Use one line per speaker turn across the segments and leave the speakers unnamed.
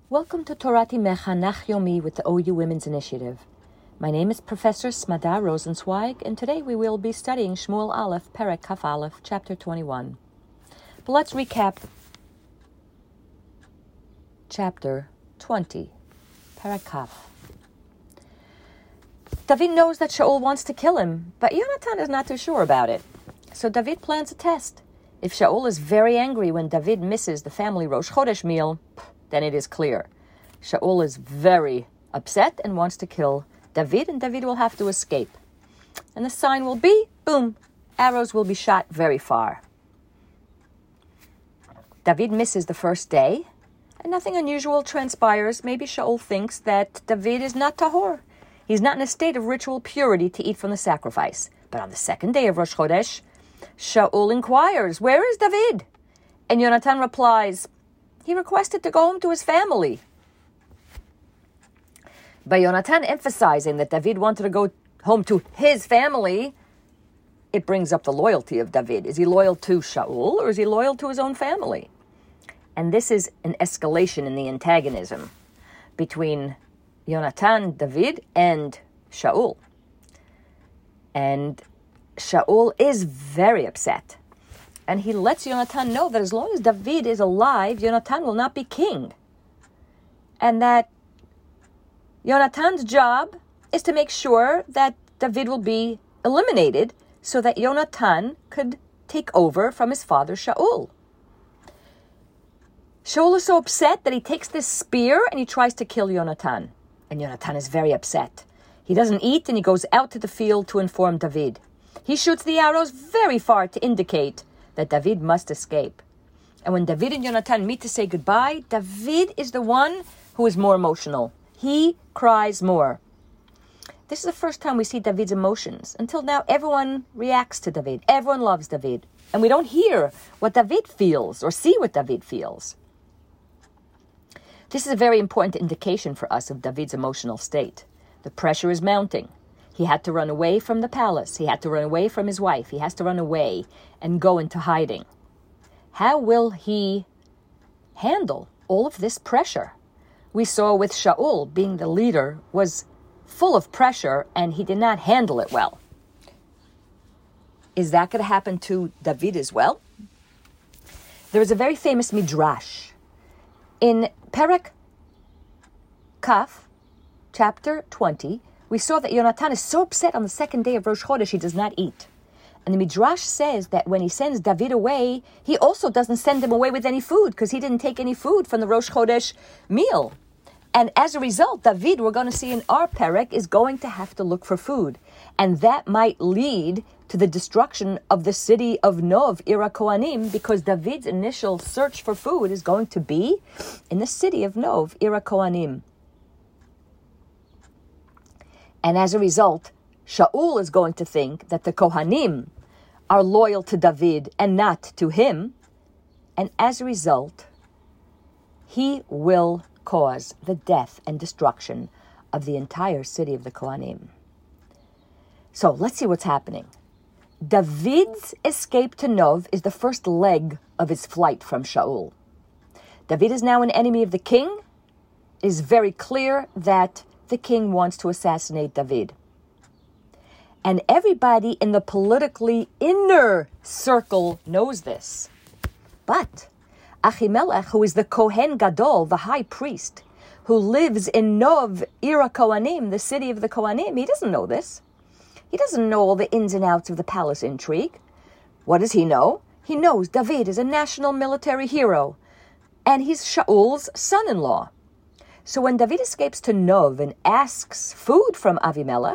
Welcome to Torah Mechanach Yomi with the OU Women's Initiative. My name is Professor Smadar Rosenzweig, and today we will be studying Shmuel Aleph, Perek Kaf Aleph, Chapter 21. But let's recap Chapter 20, Perek Kaf. David knows that Shaul wants to kill him, but Yonatan is not too sure about it. So David plans a test. If Shaul is very angry when David misses the family Rosh Chodesh meal, then it is clear. Shaul is very upset and wants to kill David, and David will have to escape. And the sign will be, boom, arrows will be shot very far. David misses the first day, and nothing unusual transpires. Maybe Shaul thinks that David is not tahor. He's not in a state of ritual purity to eat from the sacrifice. But on the second day of Rosh Chodesh, Shaul inquires, "Where is David?" And Yonatan replies, "He requested to go home to his family." By Yonatan emphasizing that David wanted to go home to his family, it brings up the loyalty of David. Is he loyal to Shaul or is he loyal to his own family? And this is an escalation in the antagonism between Yonatan, David, and Shaul. And Shaul is very upset. And he lets Yonatan know that as long as David is alive, Yonatan will not be king. And that Yonatan's job is to make sure that David will be eliminated so that Yonatan could take over from his father Shaul. Shaul is so upset that he takes this spear and he tries to kill Yonatan. And Yonatan is very upset. He doesn't eat and he goes out to the field to inform David. He shoots the arrows very far to indicate that David must escape. And when David and Yonatan meet to say goodbye, David is the one who is more emotional. He cries more. This is the first time we see David's emotions. Until now, everyone reacts to David. Everyone loves David. And we don't hear what David feels or see what David feels. This is a very important indication for us of David's emotional state. The pressure is mounting. He had to run away from the palace. He had to run away from his wife. He has to run away and go into hiding. How will he handle all of this pressure? We saw with Shaul being the leader was full of pressure and he did not handle it well. Is that going to happen to David as well? There is a very famous midrash. In Perek Kaf, chapter 20, we saw that Yonatan is so upset on the second day of Rosh Chodesh he does not eat. And the Midrash says that when he sends David away, he also doesn't send him away with any food because he didn't take any food from the Rosh Chodesh meal. And as a result, David, we're going to see in our Perek, is going to have to look for food. And that might lead to the destruction of the city of Nov, Ira Kohanim, because David's initial search for food is going to be in the city of Nov, Ira Kohanim. And as a result, Shaul is going to think that the Kohanim are loyal to David and not to him. And as a result, he will cause the death and destruction of the entire city of the Kohanim. So let's see what's happening. David's escape to Nov is the first leg of his flight from Shaul. David is now an enemy of the king. It is very clear that the king wants to assassinate David. And everybody in the politically inner circle knows this. But Achimelech, who is the Kohen Gadol, the high priest, who lives in Nov, Ira Kohanim, the city of the Kohanim, he doesn't know this. He doesn't know all the ins and outs of the palace intrigue. What does he know? He knows David is a national military hero, and he's Shaul's son-in-law. So when David escapes to Nov and asks food from Achimelech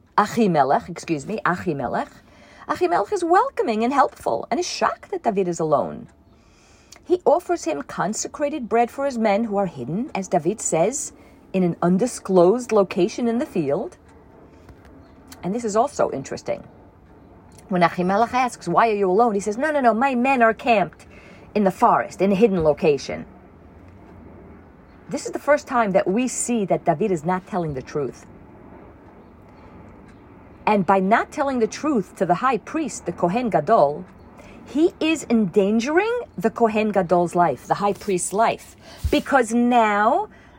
is welcoming and helpful and is shocked that David is alone. He offers him consecrated bread for his men who are hidden, as David says, in an undisclosed location in the field. And this is also interesting. When Achimelech asks, "Why are you alone?" he says, No, my men are camped in the forest, in a hidden location. This is the first time that we see that David is not telling the truth. And by not telling the truth to the high priest, the Kohen Gadol, he is endangering the Kohen Gadol's life, the high priest's life. Because now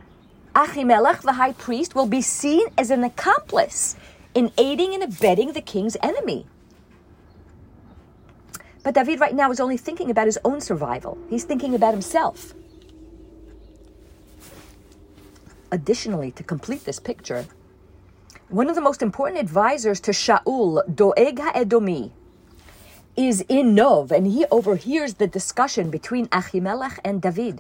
Achimelech, the high priest, will be seen as an accomplice in aiding and abetting the king's enemy. But David right now is only thinking about his own survival. He's thinking about himself. Additionally, to complete this picture, one of the most important advisors to Shaul, Doeg HaEdomi, is in Nov, and he overhears the discussion between Achimelech and David.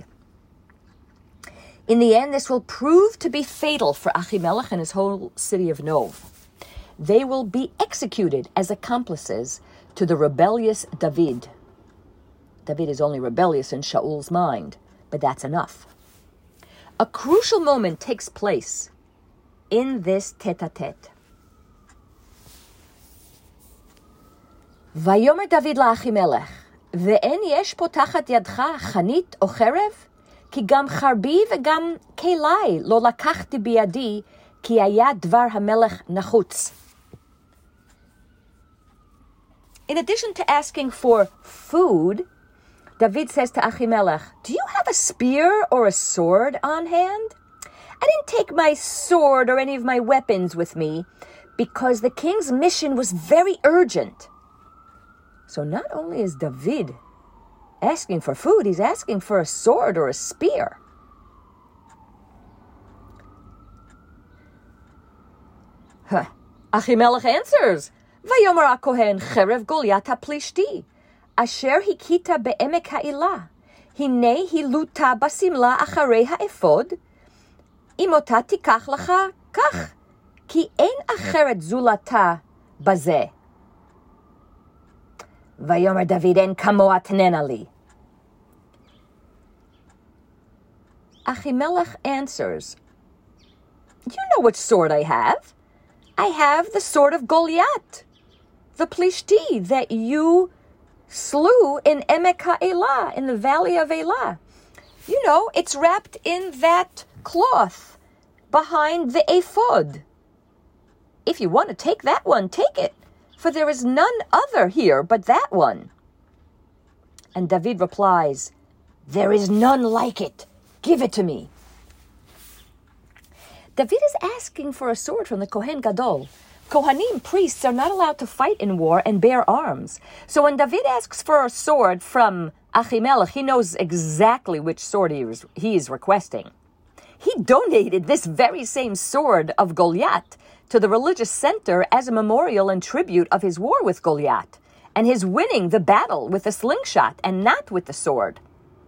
In the end, this will prove to be fatal for Achimelech and his whole city of Nov. They will be executed as accomplices to the rebellious David. David is only rebellious in Shaul's mind, but that's enough. A crucial moment takes place in this tete-a-tete. Vayomer David לאחימלך, ואין יש פה תחת ידך חנית או חרב? כי גם חרבי וגם כלי לא לקחתי בידי, כי היה דבר המלך נחוץ. In addition to asking for food, David says to Achimelech, do you have a spear or a sword on hand? I didn't take my sword or any of my weapons with me because the king's mission was very urgent. So not only is David asking for food, he's asking for a sword or a spear. Achimelech answers, Vayomer HaKohen Cherev Goliath HaPlishti, Asher Hikita Be'emek Ha'ila, Hine Hiluta Basimla Acharei HaEfod, Imota Tikach Lacha Kach, Ki Ein Acheret Zulata Bazeh. Vayomer David En Kamoa Tnena Li. Achimelech answers, you know which sword I have. I have the sword of Goliath, the Plishti that you slew in Emek HaElah, in the valley of Elah. You know, it's wrapped in that cloth behind the ephod. If you want to take that one, take it, for there is none other here but that one. And David replies, there is none like it. Give it to me. David is asking for a sword from the Kohen Gadol. Kohanim, priests, are not allowed to fight in war and bear arms. So when David asks for a sword from Achimelech, he knows exactly which sword he is requesting. He donated this very same sword of Goliath to the religious center as a memorial and tribute of his war with Goliath and his winning the battle with a slingshot and not with the sword.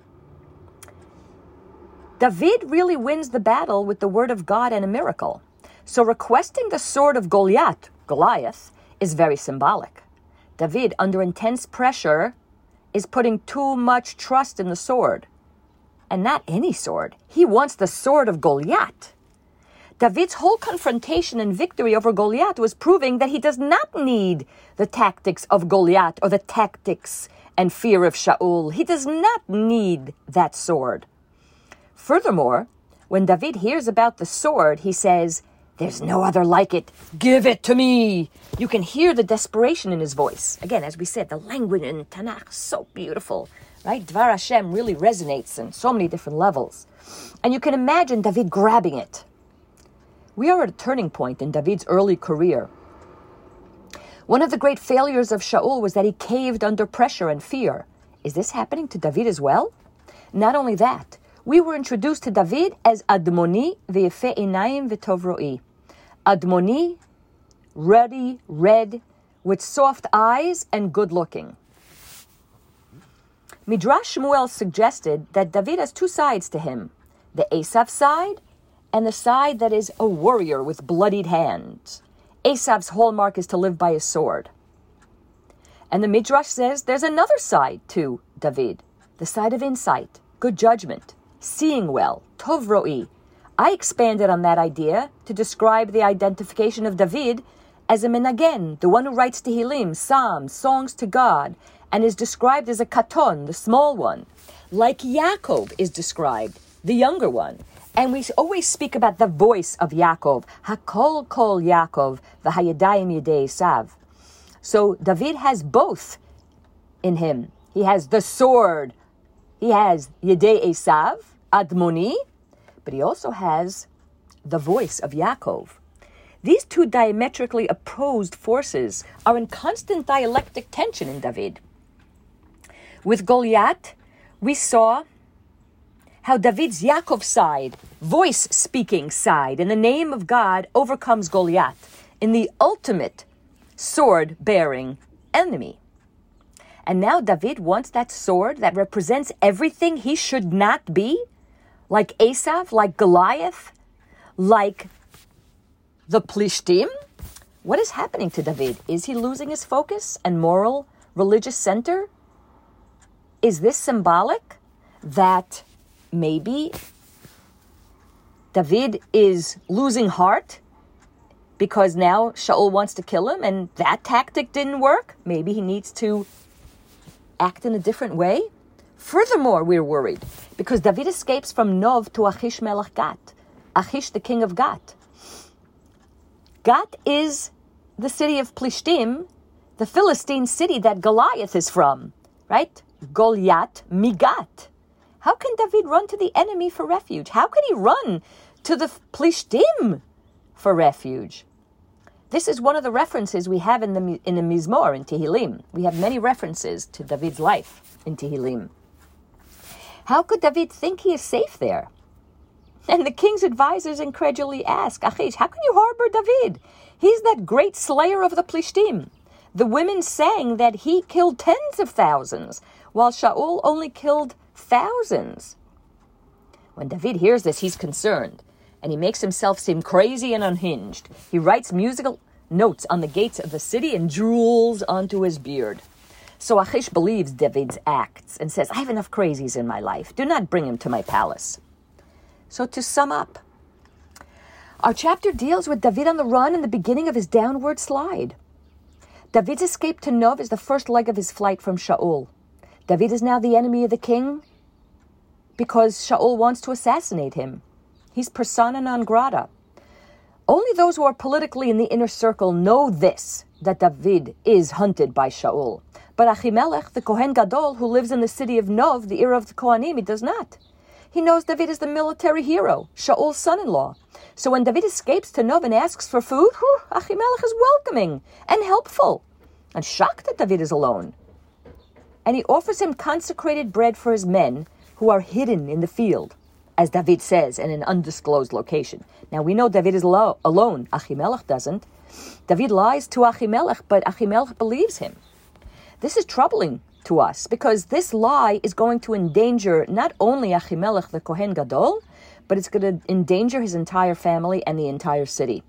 David really wins the battle with the word of God and a miracle. So requesting the sword of Goliath, is very symbolic. David, under intense pressure, is putting too much trust in the sword. And not any sword. He wants the sword of Goliath. David's whole confrontation and victory over Goliath was proving that he does not need the tactics of Goliath or the tactics and fear of Shaul. He does not need that sword. Furthermore, when David hears about the sword, he says, there's no other like it. Give it to me. You can hear the desperation in his voice. Again, as we said, the language in Tanakh is so beautiful, right? Dvar Hashem really resonates on so many different levels. And you can imagine David grabbing it. We are at a turning point in David's early career. One of the great failures of Shaul was that he caved under pressure and fear. Is this happening to David as well? Not only that, we were introduced to David as Admoni ve'yefe einayim ve'tov ro'i. Admoni, ruddy, red, with soft eyes and good looking. Midrash Shmuel suggested that David has two sides to him, the Esav side and the side that is a warrior with bloodied hands. Esav's hallmark is to live by his sword. And the Midrash says there's another side to David, the side of insight, good judgment, seeing well, tov ro'i. I expanded on that idea to describe the identification of David as a menagen, the one who writes Tehillim, psalms, songs to God, and is described as a katon, the small one, like Yaakov is described, the younger one. And we always speak about the voice of Yaakov, Hakol kol Yaakov, v'hayadayim yedei Esav. So David has both in him. He has the sword. He has Yedei Esav, Admoni, but he also has the voice of Yaakov. These two diametrically opposed forces are in constant dialectic tension in David. With Goliath, we saw how David's Yaakov side, voice-speaking side, in the name of God, overcomes Goliath in the ultimate sword-bearing enemy. And now David wants that sword that represents everything he should not be, like Esav, like Goliath, like the Plishtim. What is happening to David? Is he losing his focus and moral, religious center? Is this symbolic that maybe David is losing heart because now Shaul wants to kill him and that tactic didn't work? Maybe he needs to act in a different way? Furthermore, we're worried because David escapes from Nov to Achish Melech Gat, Achish the king of Gat. Gat is the city of Plishtim, the Philistine city that Goliath is from, right? Goliath Migat. How can David run to the enemy for refuge? How can he run to the Plishtim for refuge? This is one of the references we have in the Mizmor, in Tehillim. We have many references to David's life in Tehillim. How could David think he is safe there? And the king's advisors incredulously ask, Achish, how can you harbor David? He's that great slayer of the Plishtim. The women sang that he killed tens of thousands, while Shaul only killed thousands. When David hears this, he's concerned, and he makes himself seem crazy and unhinged. He writes musical notes on the gates of the city and drools onto his beard. So Achish believes David's acts and says, I have enough crazies in my life. Do not bring him to my palace. So to sum up, our chapter deals with David on the run and the beginning of his downward slide. David's escape to Nov is the first leg of his flight from Shaul. David is now the enemy of the king because Shaul wants to assassinate him. He's persona non grata. Only those who are politically in the inner circle know this, that David is hunted by Shaul. But Achimelech, the Kohen Gadol, who lives in the city of Nov, the era of the Kohanim, he does not. He knows David is the military hero, Shaul's son-in-law. So when David escapes to Nov and asks for food, Achimelech is welcoming and helpful and shocked that David is alone. And he offers him consecrated bread for his men who are hidden in the field, as David says, in an undisclosed location. Now we know David is alone. Achimelech doesn't. David lies to Achimelech, but Achimelech believes him. This is troubling to us because this lie is going to endanger not only Achimelech, the Kohen Gadol, but it's going to endanger his entire family and the entire city.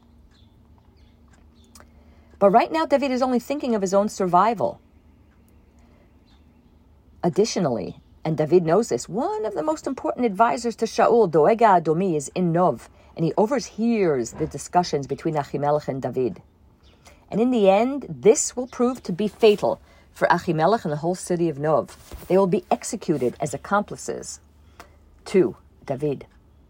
But right now, David is only thinking of his own survival. Additionally, and David knows this, one of the most important advisors to Shaul, Doega Adomi, is in Nov, and he overhears the discussions between Achimelech and David. And in the end, this will prove to be fatal for Achimelech and the whole city of Nov. They will be executed as accomplices to David.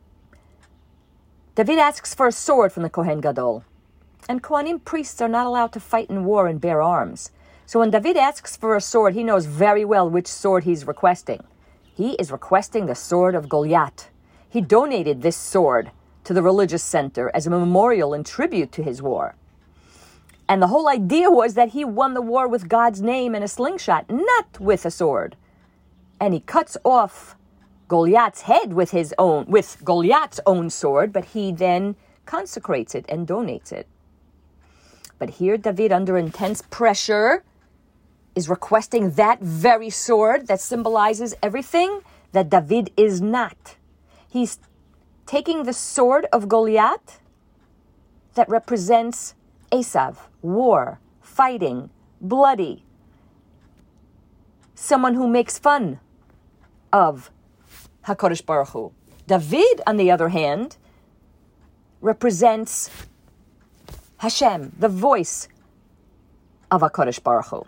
David asks for a sword from the Kohen Gadol. And Kohanim priests are not allowed to fight in war and bear arms. So when David asks for a sword, he knows very well which sword he's requesting. He is requesting the sword of Goliath. He donated this sword to the religious center as a memorial and tribute to his war. And the whole idea was that he won the war with God's name and a slingshot, not with a sword. And he cuts off Goliath's head with Goliath's own sword, but he then consecrates it and donates it. But here David, under intense pressure, is requesting that very sword that symbolizes everything that David is not. He's taking the sword of Goliath that represents Esav, war, fighting, bloody. Someone who makes fun of HaKadosh Baruch Hu. David, on the other hand, represents Hashem, the voice of HaKadosh Baruch Hu.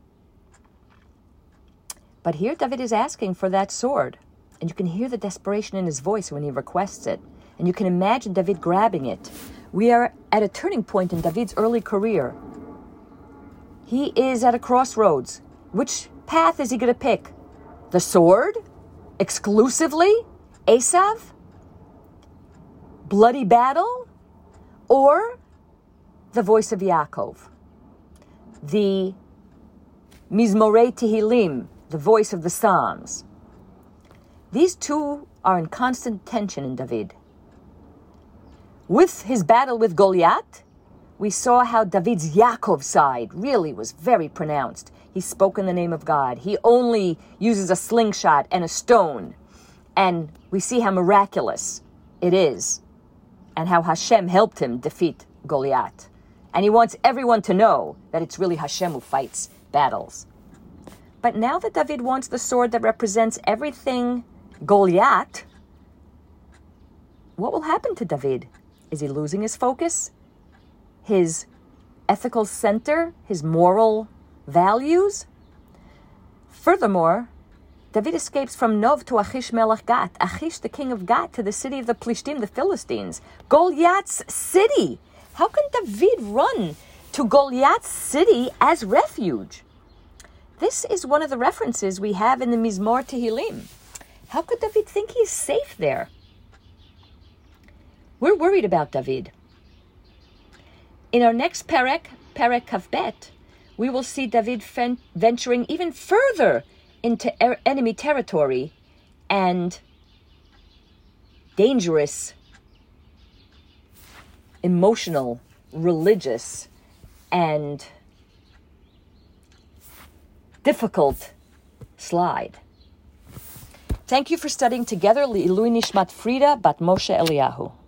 But here David is asking for that sword. And you can hear the desperation in his voice when he requests it. And you can imagine David grabbing it. We are at a turning point in David's early career. He is at a crossroads. Which path is he going to pick? The sword? Exclusively? Esav? bloody battle, or the voice of Yaakov, the Mizmorei Tehillim, the voice of the Psalms. These two are in constant tension in David. With his battle with Goliath, we saw how David's Yaakov side really was very pronounced. He spoke in the name of God. He only uses a slingshot and a stone. And we see how miraculous it is and how Hashem helped him defeat Goliath. And he wants everyone to know that it's really Hashem who fights battles. But now that David wants the sword that represents everything Goliath, what will happen to David? Is he losing his focus? His ethical center? His moral values? Furthermore, David escapes from Nov to Achish Melech Gat. Achish, the king of Gat, to the city of the Plishtim, the Philistines. Goliath's city. How can David run to Goliath's city as refuge? This is one of the references we have in the Mizmor Tehillim. How could David think he's safe there? We're worried about David. In our next Perek Kavbet, we will see David venturing even further into enemy territory and dangerous, emotional, religious, and difficult slide. Thank you for studying together. Li'ilui Nishmat Frida Bat Moshe Eliyahu.